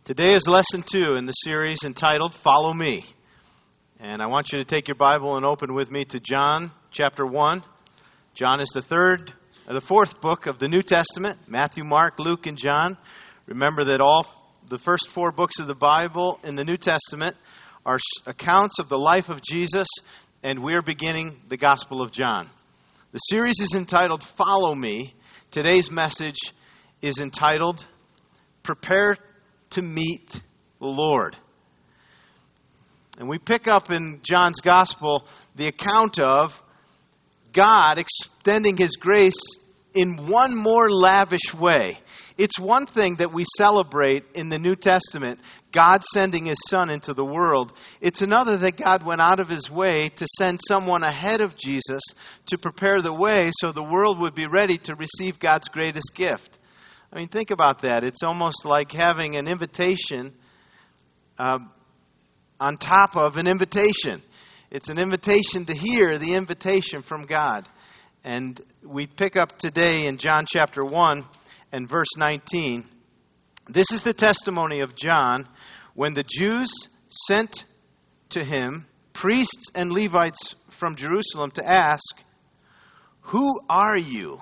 Today is lesson 2 in the series entitled Follow Me. And I want you to take your Bible and open with me to John chapter 1. John is the fourth book of the New Testament. Matthew, Mark, Luke, and John. Remember that all the first 4 books of the Bible in the New Testament are accounts of the life of Jesus, and we're beginning the Gospel of John. The series is entitled Follow Me. Today's message is entitled Prepare to Meet the Lord. And we pick up in John's Gospel the account of God extending His grace in one more lavish way. It's one thing that we celebrate in the New Testament, God sending His Son into the world. It's another that God went out of His way to send someone ahead of Jesus to prepare the way so the world would be ready to receive God's greatest gift. I mean, think about that. It's almost like having an invitation on top of an invitation. It's an invitation to hear the invitation from God. And we pick up today in John chapter 1 and verse 19. This is the testimony of John when the Jews sent to him priests and Levites from Jerusalem to ask, "Who are you?"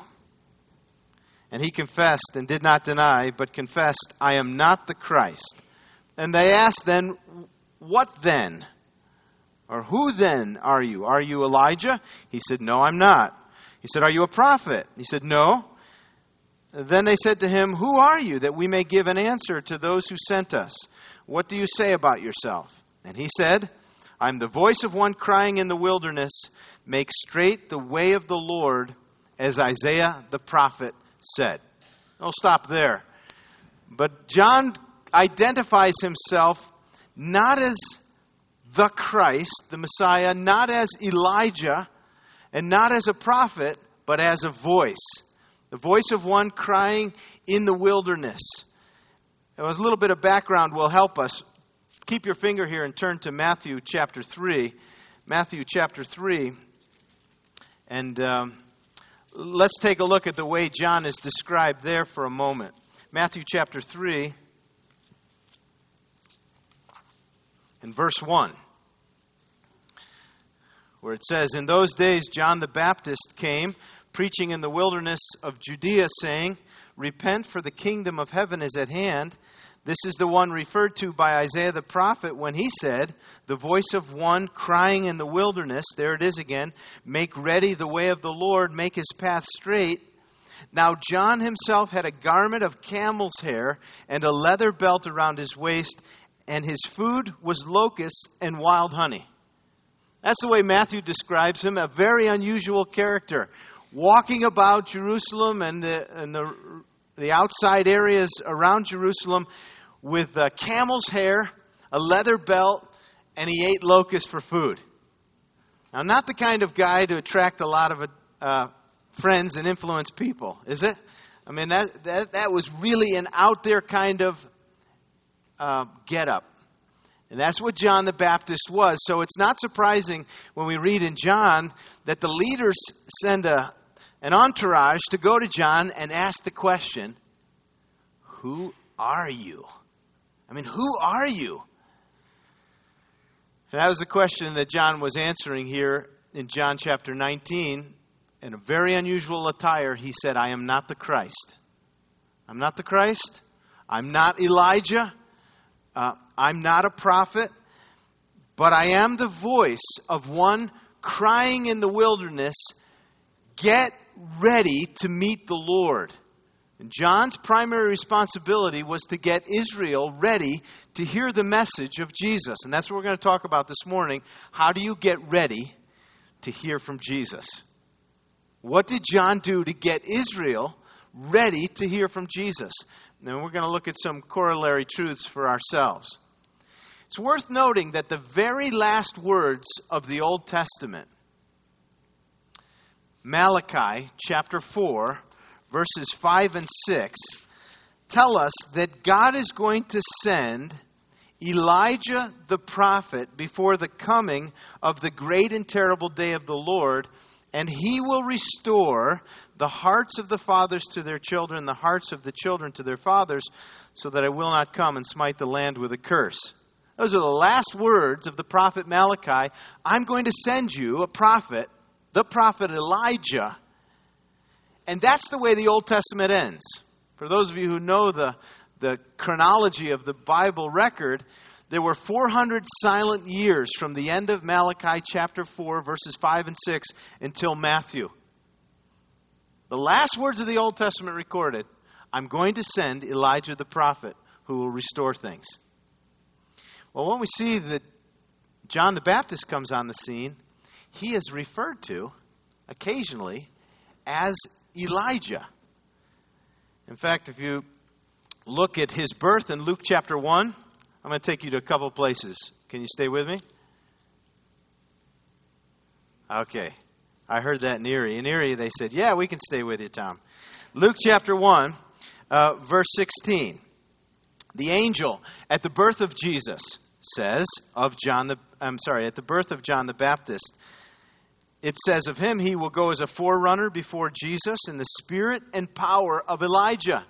And he confessed and did not deny, but confessed, "I am not the Christ." And they asked then, "What then?" Or "Who then are you? Are you Elijah?" He said, "No, I'm not." He said, "Are you a prophet?" He said, "No." Then they said to him, "Who are you, that we may give an answer to those who sent us? What do you say about yourself?" And he said, "I'm the voice of one crying in the wilderness, make straight the way of the Lord, as Isaiah the prophet said." I'll stop there. But John identifies himself not as the Christ, the Messiah, not as Elijah, and not as a prophet, but as a voice. The voice of one crying in the wilderness. Now, a little bit of background will help us. Keep your finger here and turn to Matthew chapter 3. Matthew chapter 3. And let's take a look at the way John is described there for a moment. Matthew chapter 3 and verse 1. Where it says, "In those days John the Baptist came, preaching in the wilderness of Judea, saying, 'Repent, for the kingdom of heaven is at hand.' This is the one referred to by Isaiah the prophet when he said, 'The voice of one crying in the wilderness,'" there it is again, "'make ready the way of the Lord, make His path straight.' Now John himself had a garment of camel's hair and a leather belt around his waist, and his food was locusts and wild honey." That's the way Matthew describes him, a very unusual character. Walking about Jerusalem and the outside areas around Jerusalem with camel's hair, a leather belt, and he ate locusts for food. Now, not the kind of guy to attract a lot of friends and influence people, is it? I mean, that was really an out there kind of get-up. And that's what John the Baptist was. So it's not surprising when we read in John that the leaders send an entourage to go to John and ask the question, "Who are you?" I mean, who are you? And that was the question that John was answering here in John chapter 19. In a very unusual attire, he said, "I am not the Christ. I'm not the Christ. I'm not Elijah. I'm not a prophet, but I am the voice of one crying in the wilderness, get ready to meet the Lord." And John's primary responsibility was to get Israel ready to hear the message of Jesus. And that's what we're going to talk about this morning. How do you get ready to hear from Jesus? What did John do to get Israel ready to hear from Jesus? And we're going to look at some corollary truths for ourselves. It's worth noting that the very last words of the Old Testament, Malachi chapter 4, verses 5 and 6, tell us that God is going to send Elijah the prophet before the coming of the great and terrible day of the Lord, and he will restore the hearts of the fathers to their children, the hearts of the children to their fathers, so that I will not come and smite the land with a curse. Those are the last words of the prophet Malachi. I'm going to send you a prophet, the prophet Elijah. And that's the way the Old Testament ends. For those of you who know the chronology of the Bible record, there were 400 silent years from the end of Malachi chapter 4, verses 5 and 6, until Matthew. The last words of the Old Testament recorded, I'm going to send Elijah the prophet who will restore things. Well, when we see that John the Baptist comes on the scene, he is referred to occasionally as Elijah. In fact, if you look at his birth in Luke chapter 1, I'm going to take you to a couple places. Can you stay with me? Okay. I heard that in Erie. In Erie, they said, yeah, we can stay with you, Tom. Luke chapter 1, verse 16. The angel at the birth of Jesus says at the birth of John the Baptist, it says of him, he will go as a forerunner before Jesus in the spirit and power of Elijah.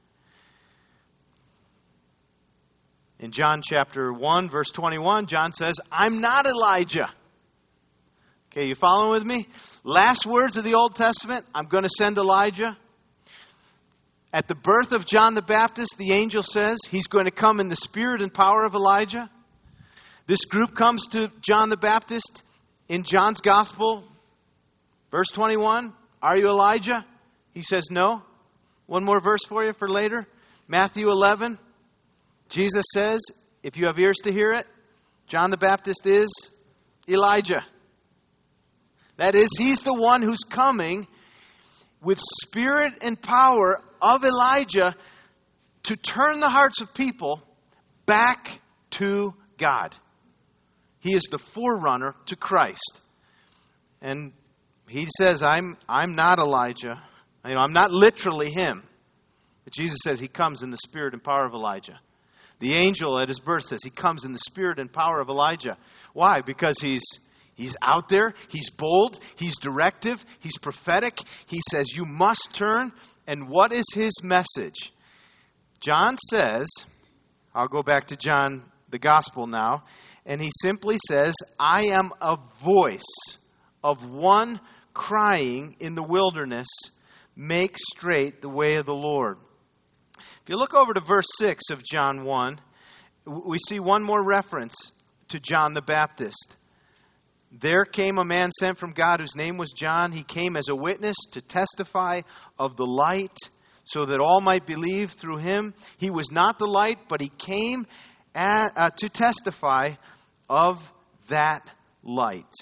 In John chapter 1, verse 21, John says, I'm not Elijah. Okay, you following with me? Last words of the Old Testament, I'm going to send Elijah. At the birth of John the Baptist, the angel says he's going to come in the spirit and power of Elijah. This group comes to John the Baptist in John's Gospel, verse 21. Are you Elijah? He says no. One more verse for you for later. Matthew 11. Jesus says, if you have ears to hear it, John the Baptist is Elijah. That is, he's the one who's coming with spirit and power of Elijah to turn the hearts of people back to God. He is the forerunner to Christ. And he says, I'm not Elijah. I'm not literally him. But Jesus says he comes in the spirit and power of Elijah. The angel at his birth says he comes in the spirit and power of Elijah. Why? Because he's out there, he's bold, he's directive, he's prophetic. He says you must turn. And what is his message? John says, I'll go back to John, the Gospel now, and he simply says, I am a voice of one crying in the wilderness, make straight the way of the Lord. If you look over to verse 6 of John 1, we see one more reference to John the Baptist. There came a man sent from God whose name was John. He came as a witness to testify of the light so that all might believe through him. He was not the light, but he came to testify of that light.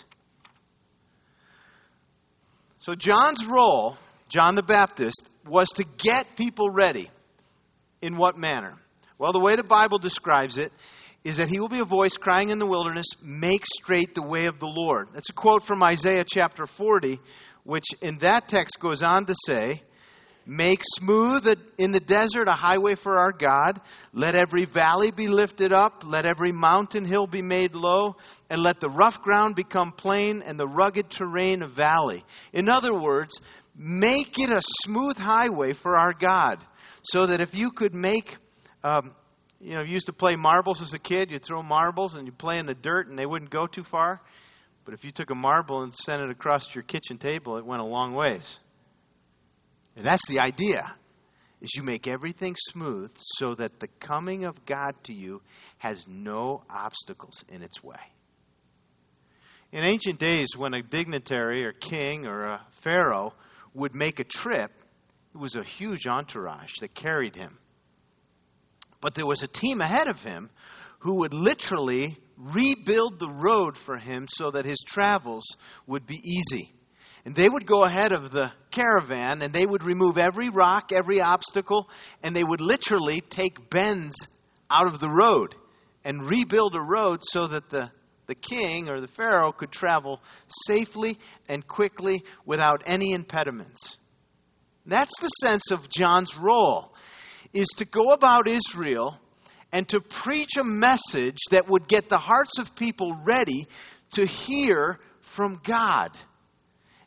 So John's role, John the Baptist, was to get people ready. In what manner? Well, the way the Bible describes it is that he will be a voice crying in the wilderness, make straight the way of the Lord. That's a quote from Isaiah chapter 40, which in that text goes on to say, make smooth in the desert a highway for our God. Let every valley be lifted up. Let every mountain hill be made low. And let the rough ground become plain and the rugged terrain a valley. In other words, make it a smooth highway for our God. So that if you could make, you used to play marbles as a kid. You'd throw marbles and you'd play in the dirt and they wouldn't go too far. But if you took a marble and sent it across your kitchen table, it went a long ways. And that's the idea, is you make everything smooth so that the coming of God to you has no obstacles in its way. In ancient days, when a dignitary or king or a pharaoh would make a trip, it was a huge entourage that carried him. But there was a team ahead of him who would literally rebuild the road for him so that his travels would be easy. And they would go ahead of the caravan and they would remove every rock, every obstacle, and they would literally take bends out of the road and rebuild a road so that the king or the pharaoh could travel safely and quickly without any impediments. That's the sense of John's role, is to go about Israel and to preach a message that would get the hearts of people ready to hear from God.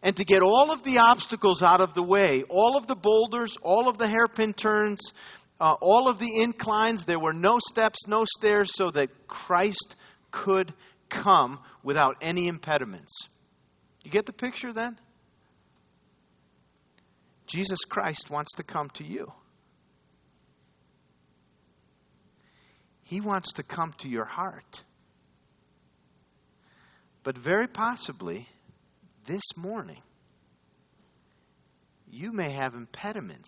and to get all of the obstacles out of the way, all of the boulders, all of the hairpin turns, all of the inclines. There were no steps, no stairs, so that Christ could come without any impediments. You get the picture then? Jesus Christ wants to come to you. He wants to come to your heart. But very possibly, this morning, you may have impediments,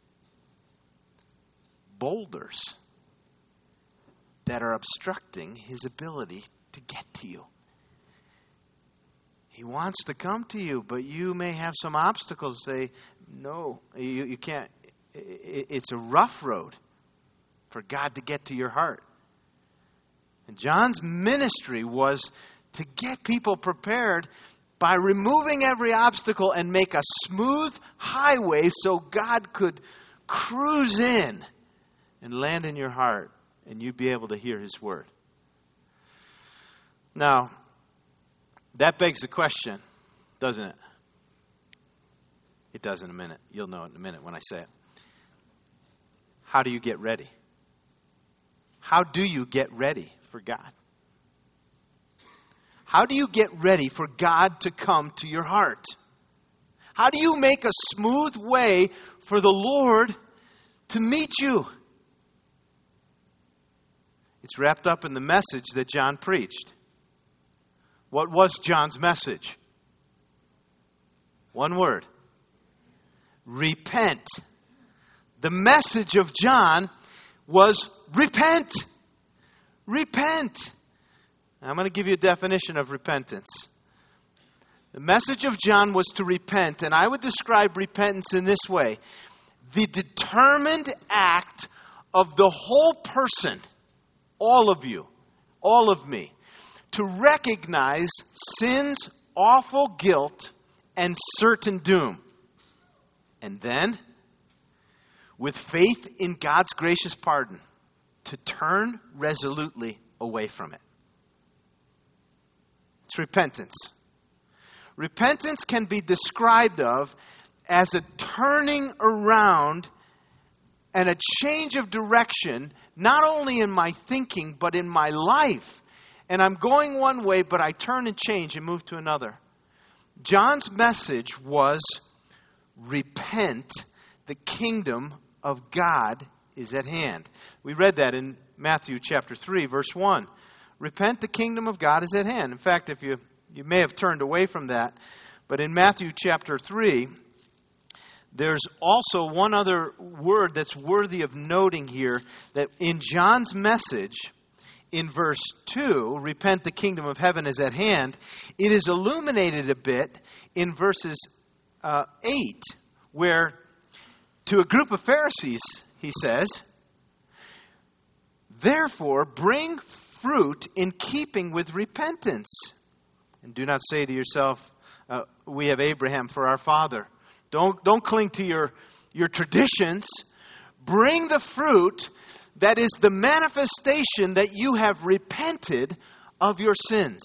boulders, that are obstructing His ability to get to you. He wants to come to you, but you may have some obstacles. Say, no, you can't. It's a rough road for God to get to your heart. And John's ministry was to get people prepared by removing every obstacle and make a smooth highway so God could cruise in and land in your heart and you'd be able to hear His word. Now, that begs the question, doesn't it? It does in a minute. You'll know it in a minute when I say it. How do you get ready? How do you get ready for God? How do you get ready for God to come to your heart? How do you make a smooth way for the Lord to meet you? It's wrapped up in the message that John preached. What was John's message? One word. Repent. The message of John was repent. Repent. I'm going to give you a definition of repentance. The message of John was to repent, and I would describe repentance in this way. The determined act of the whole person, all of you, all of me, to recognize sin's awful guilt and certain doom. And then, with faith in God's gracious pardon, to turn resolutely away from it. It's repentance. Repentance can be described of as a turning around and a change of direction, not only in my thinking, but in my life. And I'm going one way, but I turn and change and move to another. John's message was, repent, the kingdom of God is at hand. We read that in Matthew chapter 3, verse 1. Repent, the kingdom of God is at hand. In fact, if you may have turned away from that, but in Matthew chapter 3, there's also one other word that's worthy of noting here, that in John's message, in verse 2, repent, the kingdom of heaven is at hand, it is illuminated a bit in verses 8, where to a group of Pharisees, he says, therefore bring fruit in keeping with repentance. And do not say to yourself, we have Abraham for our father. Don't cling to your traditions. Bring the fruit that is the manifestation that you have repented of your sins.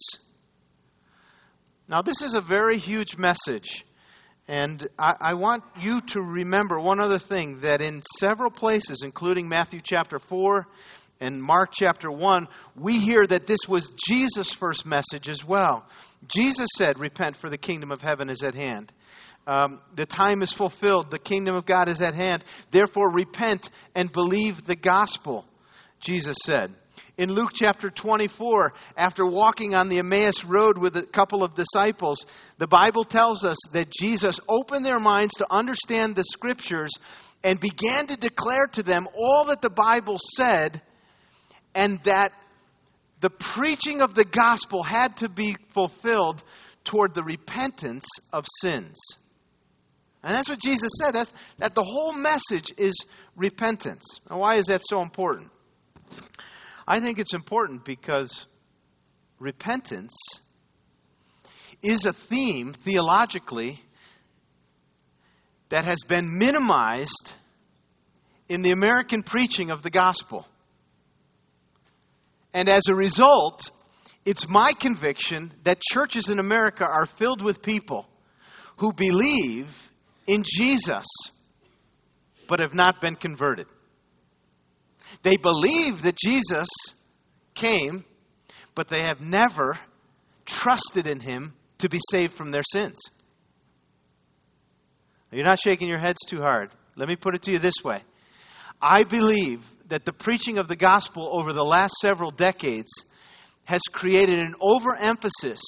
Now, this is a very huge message. And I want you to remember one other thing, that in several places, including Matthew chapter 4 and Mark chapter 1, we hear that this was Jesus' first message as well. Jesus said, repent, for the kingdom of heaven is at hand. The time is fulfilled. The kingdom of God is at hand. Therefore, repent and believe the gospel, Jesus said. In Luke chapter 24, after walking on the Emmaus road with a couple of disciples, the Bible tells us that Jesus opened their minds to understand the scriptures and began to declare to them all that the Bible said, and that the preaching of the gospel had to be fulfilled toward the repentance of sins. And that's what Jesus said, that the whole message is repentance. Now, why is that so important? I think it's important because repentance is a theme theologically that has been minimized in the American preaching of the gospel. And as a result, it's my conviction that churches in America are filled with people who believe in Jesus but have not been converted. They believe that Jesus came, but they have never trusted in Him to be saved from their sins. You're not shaking your heads too hard. Let me put it to you this way. I believe that the preaching of the gospel over the last several decades has created an overemphasis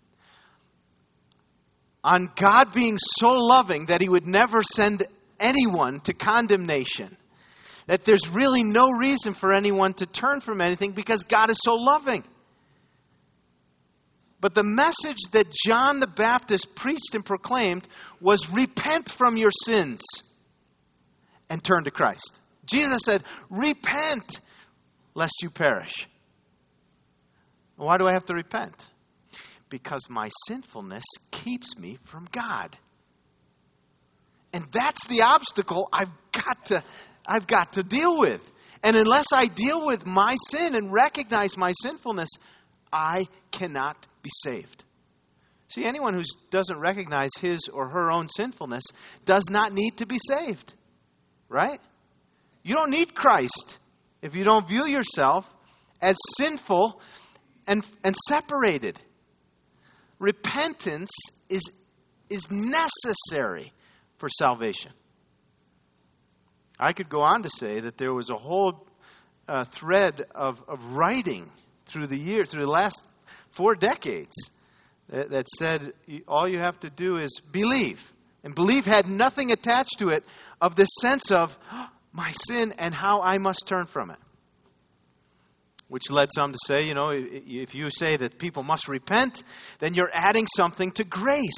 on God being so loving that He would never send anyone to condemnation. That there's really no reason for anyone to turn from anything because God is so loving. But the message that John the Baptist preached and proclaimed was repent from your sins and turn to Christ. Jesus said, repent lest you perish. Why do I have to repent? Because my sinfulness keeps me from God. And that's the obstacle I've got to deal with. And unless I deal with my sin and recognize my sinfulness, I cannot be saved. See, anyone who doesn't recognize his or her own sinfulness does not need to be saved. Right? You don't need Christ if you don't view yourself as sinful and separated. Repentance is necessary for salvation. I could go on to say that there was a whole thread of writing through the last 4 decades that said all you have to do is believe. And believe had nothing attached to it of this sense of my sin and how I must turn from it. Which led some to say, if you say that people must repent, then you're adding something to grace.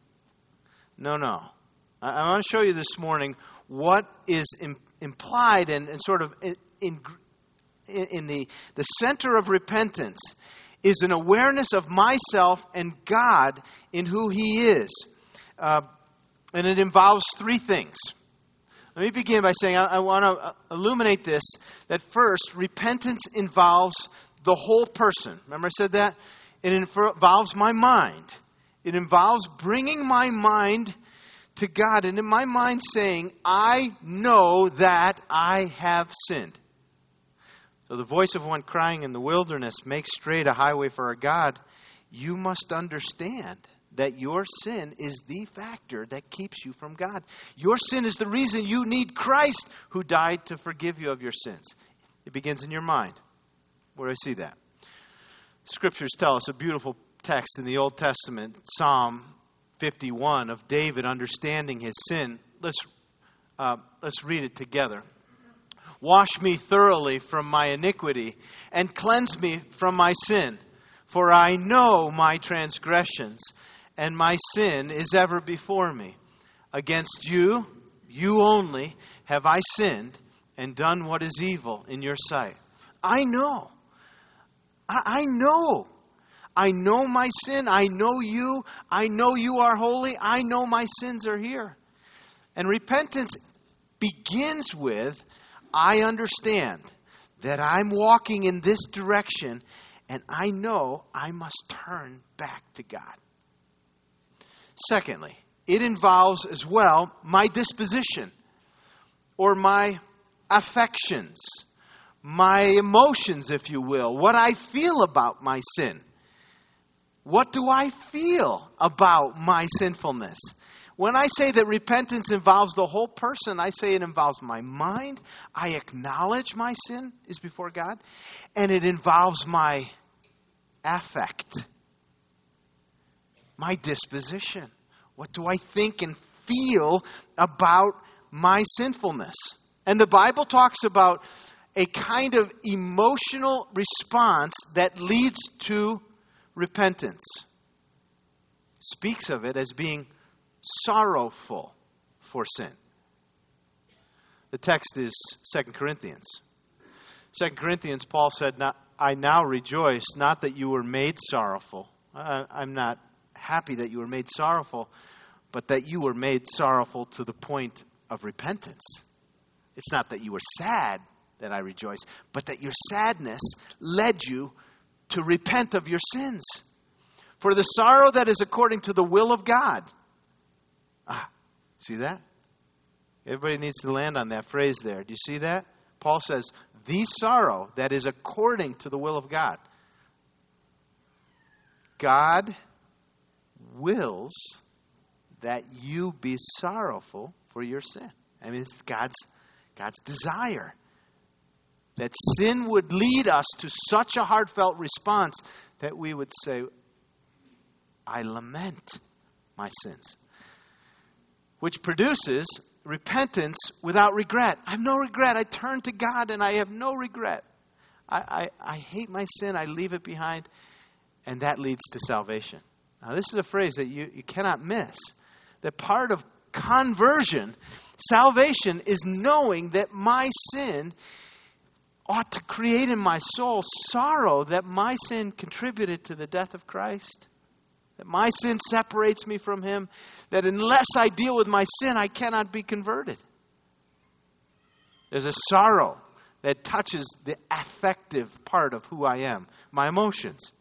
No. I want to show you this morning what is implied and sort of in the center of repentance is an awareness of myself and God in who He is. And it involves 3 things. Let me begin by saying I want to illuminate this, that first, repentance involves the whole person. Remember I said that? It involves my mind. It involves bringing my mind to God, and in my mind saying, I know that I have sinned. So the voice of one crying in the wilderness, make straight a highway for our God. You must understand that your sin is the factor that keeps you from God. Your sin is the reason you need Christ who died to forgive you of your sins. It begins in your mind. Where do I see that? Scriptures tell us a beautiful text in the Old Testament, Psalm 51, of David understanding his sin. Let's read it together. Wash me thoroughly from my iniquity and cleanse me from my sin. For I know my transgressions, and my sin is ever before me. Against you, you only, have I sinned and done what is evil in your sight. I know. I know. I know my sin. I know you. I know you are holy. I know my sins are here. And repentance begins with, I understand that I'm walking in this direction, and I know I must turn back to God. Secondly, it involves as well my disposition or my affections, my emotions, if you will, what I feel about my sin. What do I feel about my sinfulness? When I say that repentance involves the whole person, I say it involves my mind. I acknowledge my sin is before God. And it involves my affect, my disposition. What do I think and feel about my sinfulness? And the Bible talks about a kind of emotional response that leads to repentance. It speaks of it as being sorrowful for sin. The text is 2 Corinthians. 2 Corinthians, Paul said, I now rejoice, not that you were made sorrowful. I'm not happy that you were made sorrowful, but that you were made sorrowful to the point of repentance. It's not that you were sad that I rejoice, but that your sadness led you to repent of your sins. For the sorrow that is according to the will of God See that? Everybody needs to land on that phrase there. Do you see that? Paul says, the sorrow that is according to the will of God. God wills that you be sorrowful for your sin. I mean, it's God's desire. That sin would lead us to such a heartfelt response that we would say, I lament my sins. Which produces repentance without regret. I have no regret. I turn to God and I have no regret. I hate my sin. I leave it behind. And that leads to salvation. Now, this is a phrase that you cannot miss. That part of conversion, salvation, is knowing that my sin ought to create in my soul sorrow that my sin contributed to the death of Christ. That my sin separates me from Him. That unless I deal with my sin, I cannot be converted. There's a sorrow that touches the affective part of who I am, my emotions.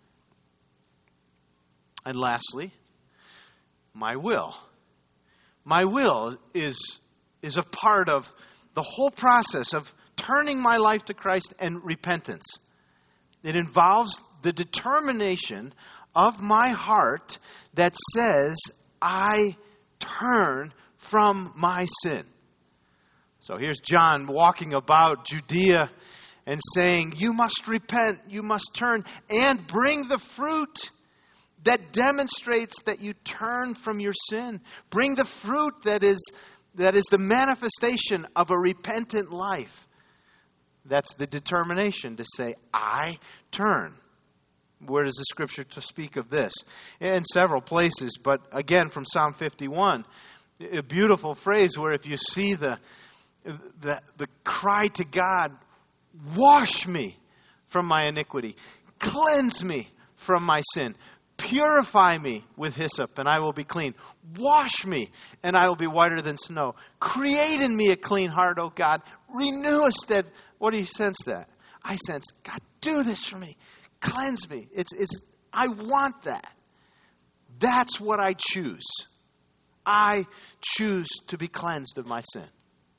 And lastly, my will. My will is a part of the whole process of turning my life to Christ and repentance. It involves the determination of my heart that says, I turn from my sin. So here's John walking about Judea and saying, you must repent, you must turn, and bring the fruit that demonstrates that you turn from your sin. Bring the fruit that is the manifestation of a repentant life. That's the determination to say, I turn. Where does the Scripture to speak of this? In several places, but again from Psalm 51, a beautiful phrase where if you see the cry to God, wash me from my iniquity, cleanse me from my sin, purify me with hyssop, and I will be clean. Wash me, and I will be whiter than snow. Create in me a clean heart, O God. Renew a steadfast. What do you sense that? I sense, God, do this for me. Cleanse me. I want that. That's what I choose. I choose to be cleansed of my sin.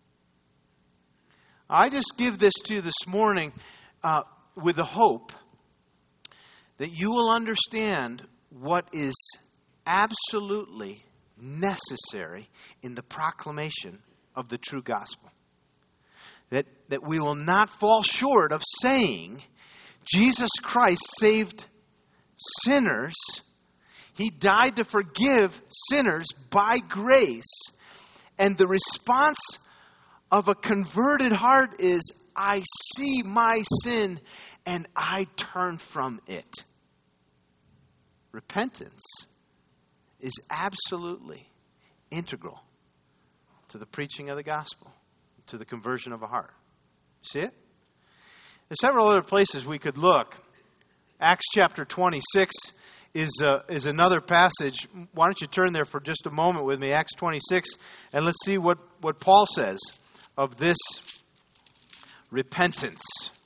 I just give this to you this morning with the hope that you will understand what is absolutely necessary in the proclamation of the true gospel. That we will not fall short of saying, Jesus Christ saved sinners. He died to forgive sinners by grace. And the response of a converted heart is, I see my sin and I turn from it. Repentance is absolutely integral to the preaching of the gospel, to the conversion of a heart. See it? There's several other places we could look. Acts chapter 26 is another passage. Why don't you turn there for just a moment with me, Acts 26, and let's see what Paul says of this repentance.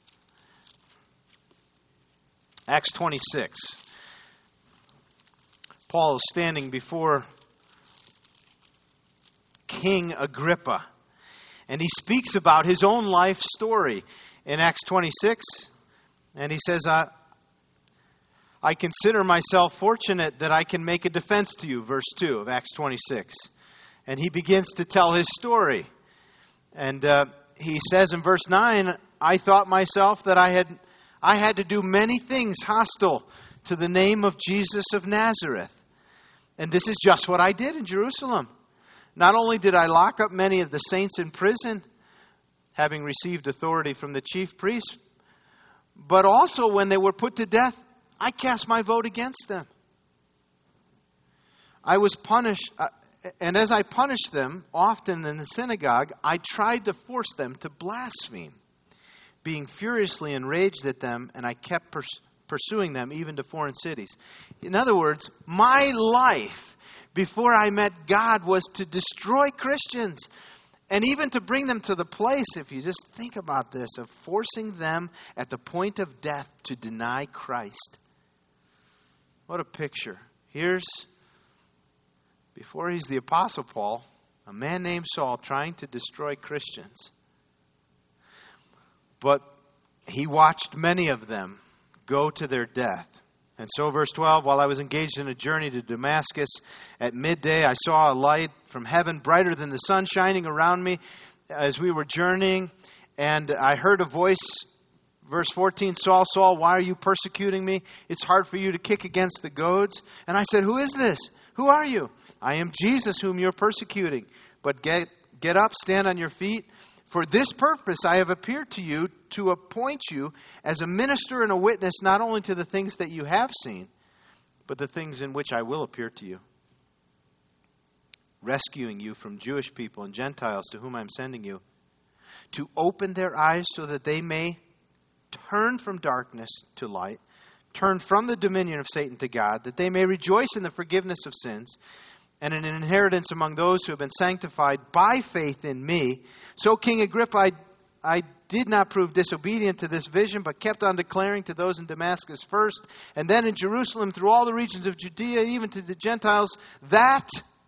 Acts 26. Paul is standing before King Agrippa, and he speaks about his own life story in Acts 26. And he says, I consider myself fortunate that I can make a defense to you, verse 2 of Acts 26. And he begins to tell his story. And he says in verse 9, I thought myself that I had to do many things hostile to the name of Jesus of Nazareth. And this is just what I did in Jerusalem. Not only did I lock up many of the saints in prison, having received authority from the chief priests, but also when they were put to death, I cast my vote against them. I was punished, and as I punished them, often in the synagogue, I tried to force them to blaspheme. Being furiously enraged at them, and I kept pursuing them even to foreign cities. In other words, my life before I met God was to destroy Christians and even to bring them to the place, if you just think about this, of forcing them at the point of death to deny Christ. What a picture. Here's before he's the Apostle Paul, a man named Saul trying to destroy Christians. But he watched many of them go to their death. And so, verse 12, while I was engaged in a journey to Damascus, at midday I saw a light from heaven, brighter than the sun, shining around me as we were journeying. And I heard a voice, verse 14, Saul, Saul, why are you persecuting me? It's hard for you to kick against the goads. And I said, who is this? Who are you? I am Jesus whom you're persecuting. But get up, stand on your feet. For this purpose I have appeared to you, to appoint you as a minister and a witness, not only to the things that you have seen, but the things in which I will appear to you, rescuing you from Jewish people and Gentiles to whom I am sending you, to open their eyes so that they may turn from darkness to light, turn from the dominion of Satan to God, that they may rejoice in the forgiveness of sins, and an inheritance among those who have been sanctified by faith in me. So, King Agrippa, I did not prove disobedient to this vision, but kept on declaring to those in Damascus first, and then in Jerusalem, through all the regions of Judea, even to the Gentiles, that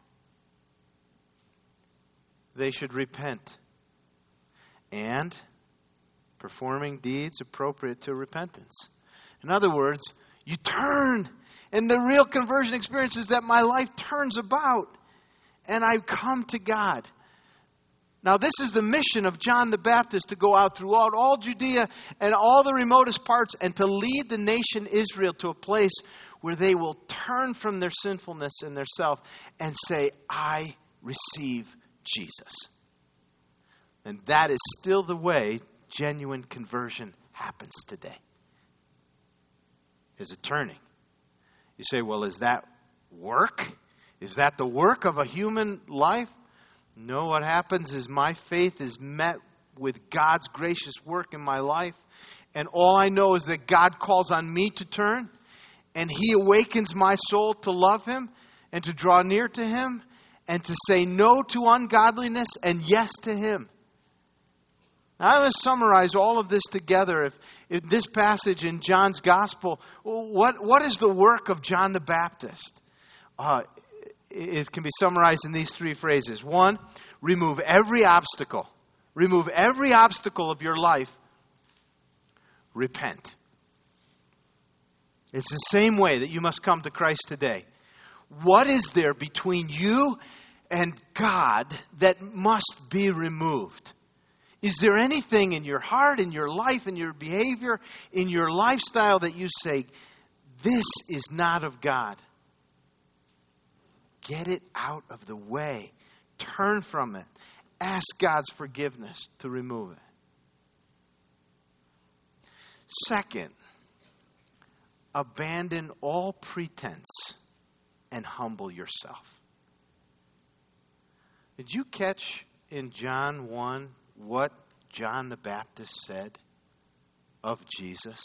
they should repent, and performing deeds appropriate to repentance. In other words, you turn. And the real conversion experience is that my life turns about and I come to God. Now, this is the mission of John the Baptist, to go out throughout all Judea and all the remotest parts and to lead the nation Israel to a place where they will turn from their sinfulness and their self and say, I receive Jesus. And that is still the way genuine conversion happens today. Is a turning. You say, well, is that work? Is that the work of a human life? No, what happens is my faith is met with God's gracious work in my life. And all I know is that God calls on me to turn. And He awakens my soul to love Him and to draw near to Him and to say no to ungodliness and yes to Him. Now, I'm going to summarize all of this together. If this passage in John's Gospel, what is the work of John the Baptist? It can be summarized in these three phrases. One, remove every obstacle. Remove every obstacle of your life. Repent. It's the same way that you must come to Christ today. What is there between you and God that must be removed? Is there anything in your heart, in your life, in your behavior, in your lifestyle that you say, this is not of God? Get it out of the way. Turn from it. Ask God's forgiveness to remove it. Second, abandon all pretense and humble yourself. Did you catch in John 1 what John the Baptist said of Jesus?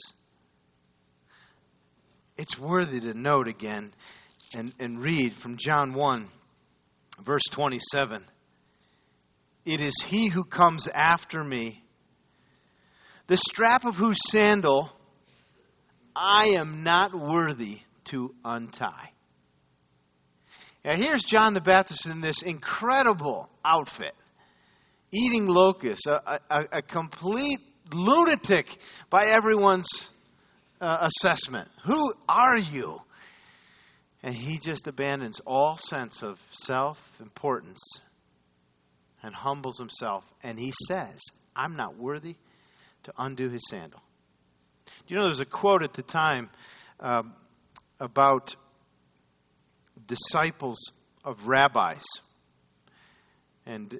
It's worthy to note again and read from John 1, verse 27. It is He who comes after me, the strap of whose sandal I am not worthy to untie. Now here's John the Baptist in this incredible outfit, eating locusts, a complete lunatic by everyone's assessment. Who are you? And he just abandons all sense of self-importance and humbles himself. And he says, I'm not worthy to undo his sandal. You know, there's a quote at the time about disciples of rabbis. And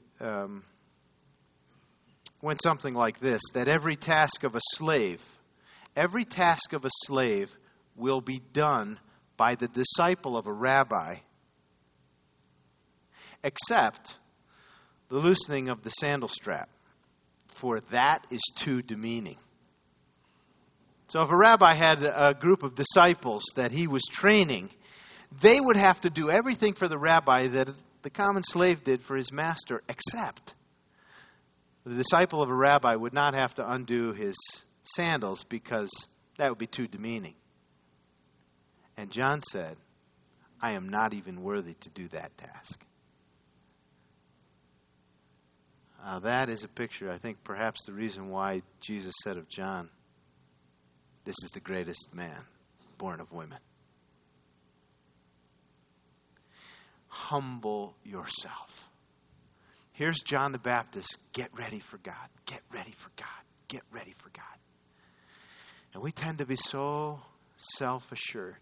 went something like this, that every task of a slave will be done by the disciple of a rabbi, except the loosening of the sandal strap, for that is too demeaning. So if a rabbi had a group of disciples that he was training, they would have to do everything for the rabbi that the common slave did for his master, except the disciple of a rabbi would not have to undo his sandals because that would be too demeaning. And John said, I am not even worthy to do that task. That is a picture, I think, perhaps the reason why Jesus said of John, this is the greatest man born of women. Humble yourself. Here's John the Baptist. Get ready for God. Get ready for God. Get ready for God. And we tend to be so self-assured.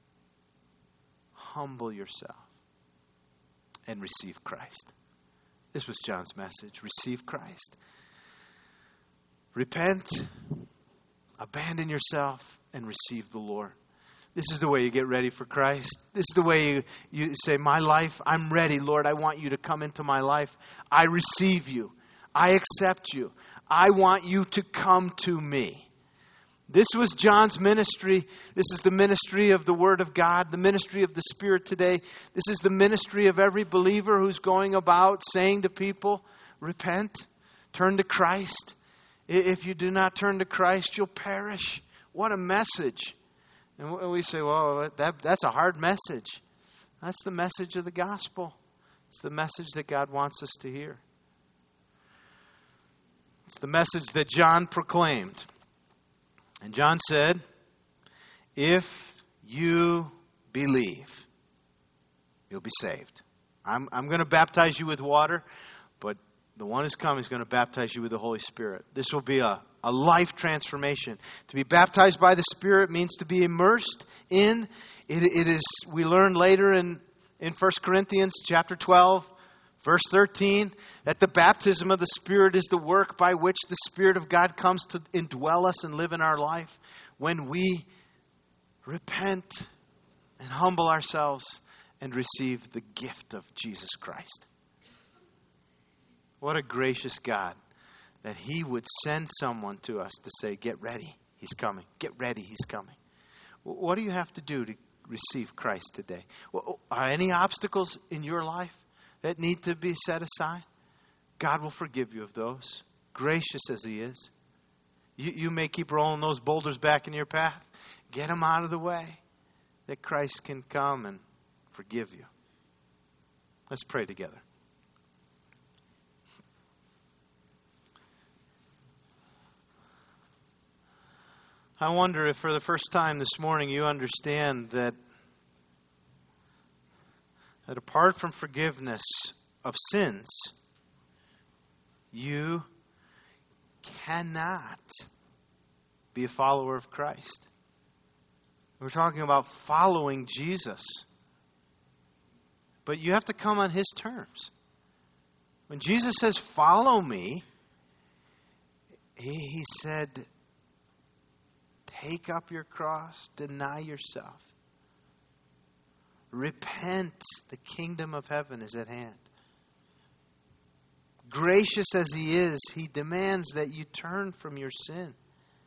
Humble yourself and receive Christ. This was John's message. Receive Christ. Repent, abandon yourself, and receive the Lord. This is the way you get ready for Christ. This is the way you say, my life, I'm ready, Lord. I want you to come into my life. I receive you. I accept you. I want you to come to me. This was John's ministry. This is the ministry of the Word of God, the ministry of the Spirit today. This is the ministry of every believer who's going about saying to people, repent, turn to Christ. If you do not turn to Christ, you'll perish. What a message. And we say, well, that's a hard message. That's the message of the gospel. It's the message that God wants us to hear. It's the message that John proclaimed. And John said, if you believe, you'll be saved. I'm going to baptize you with water, but the one who's come is going to baptize you with the Holy Spirit. This will be a life transformation. To be baptized by the Spirit means to be immersed in. It is, we learn later in 1 Corinthians chapter 12, verse 13, that the baptism of the Spirit is the work by which the Spirit of God comes to indwell us and live in our life when we repent and humble ourselves and receive the gift of Jesus Christ. What a gracious God that He would send someone to us to say, get ready, He's coming. Get ready, He's coming. What do you have to do to receive Christ today? Are any obstacles in your life that need to be set aside? God will forgive you of those, gracious as He is. You may keep rolling those boulders back in your path. Get them out of the way that Christ can come and forgive you. Let's pray together. I wonder if for the first time this morning you understand that apart from forgiveness of sins, you cannot be a follower of Christ. We're talking about following Jesus. But you have to come on His terms. When Jesus says, follow me, He said, take up your cross, deny yourself. Repent, the kingdom of heaven is at hand. Gracious as He is, He demands that you turn from your sin.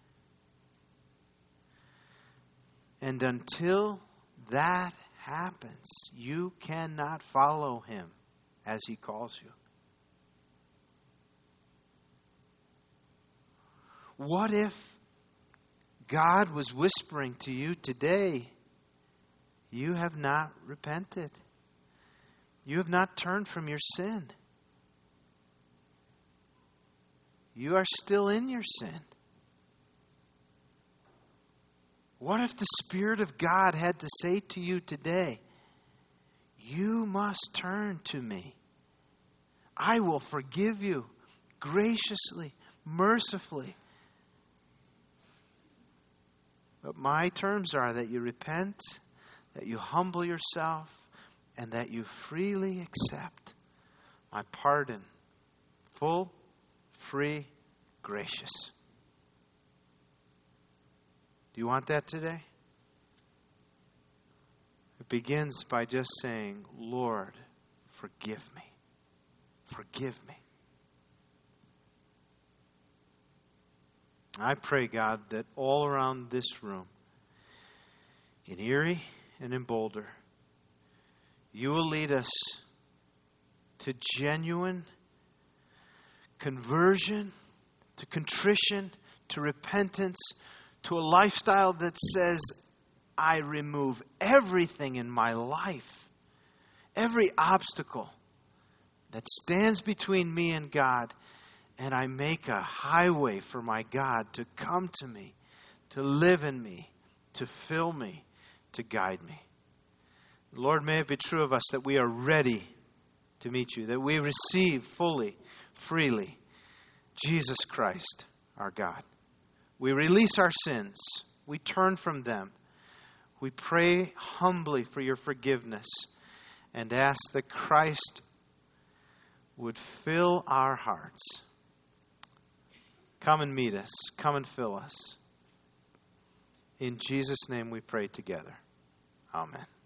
And until that happens, you cannot follow Him as He calls you. What if God was whispering to you today, you have not repented. You have not turned from your sin. You are still in your sin. What if the Spirit of God had to say to you today, you must turn to me. I will forgive you graciously, mercifully. But my terms are that you repent, that you humble yourself, and that you freely accept my pardon. Full, free, gracious. Do you want that today? It begins by just saying, Lord, forgive me. Forgive me. I pray, God, that all around this room, in Erie and in Boulder, you will lead us to genuine conversion, to contrition, to repentance, to a lifestyle that says, I remove everything in my life, every obstacle that stands between me and God, and I make a highway for my God to come to me, to live in me, to fill me, to guide me. Lord, may it be true of us that we are ready to meet you, that we receive fully, freely, Jesus Christ, our God. We release our sins. We turn from them. We pray humbly for your forgiveness and ask that Christ would fill our hearts. Come and meet us. Come and fill us. In Jesus' name we pray together. Amen.